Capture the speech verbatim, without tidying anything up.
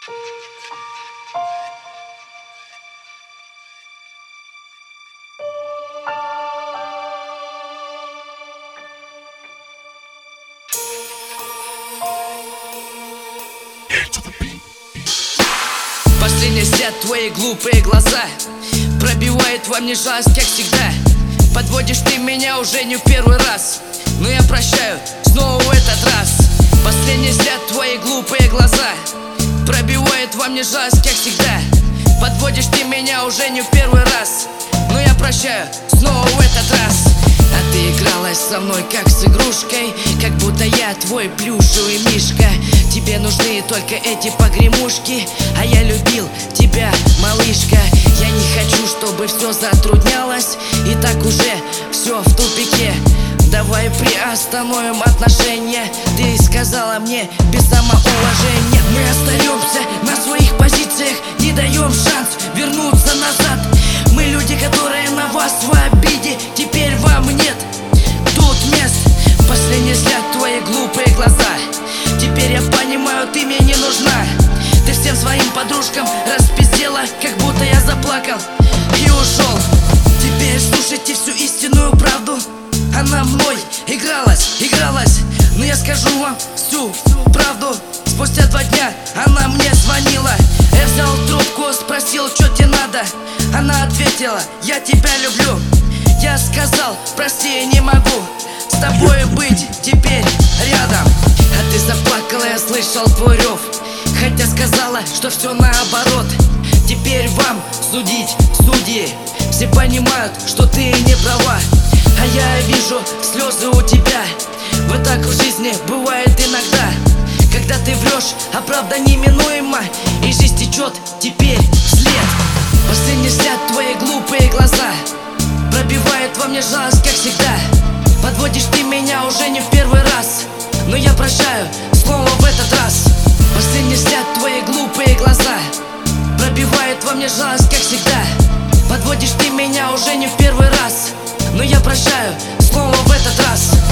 Последний взгляд, твои глупые глаза пробивает во мне жалость, как всегда. Подводишь ты меня уже не в первый раз, но я прощаю снова в этот раз. Последний взгляд, твои глупые глаза пробивает во мне жалость, как всегда. Подводишь ты меня уже не в первый раз, но я прощаю снова в этот раз. А ты игралась со мной как с игрушкой, как будто я твой плюшевый мишка. Тебе нужны только эти погремушки, а я любил тебя, малышка. Я не хочу, чтобы все затруднялось, и так уже все в тупике. Давай приостановим отношения, ты сказала мне без самоуважения. Мы остаемся на своих позициях, не даем шанс вернуться назад. Мы люди, которые на вас в обиде, теперь вам нет тут мест. Последний взгляд, твои глупые глаза, теперь я понимаю, ты мне не нужна. Ты всем своим подружкам распиздела, как будто я заплакал и ушел. Теперь слушайте всю истинную правду. Она мной игралась, игралась, но я скажу вам всю правду. Спустя два дня она мне звонила. Я взял трубку, спросил, что тебе надо. Она ответила: я тебя люблю. Я сказал: прости, я не могу с тобой быть теперь рядом. А ты заплакала, я слышал твой рев, хотя сказала, что все наоборот. Теперь вам судить, судьи, все понимают, что ты не права. А я вижу слезы у тебя. Вот так в жизни бывает иногда, когда ты врешь, а правда неминуема, и жизнь течет теперь вслед. Последний взгляд, твои глупые глаза пробивает во мне жалость, как всегда. Подводишь ты меня уже не в первый раз, но я прощаю снова в этот раз. Последний взгляд, твои глупые глаза пробивает во мне жалость, как всегда. Подводишь ты меня уже не в первый раз, но я прощаю снова в этот раз.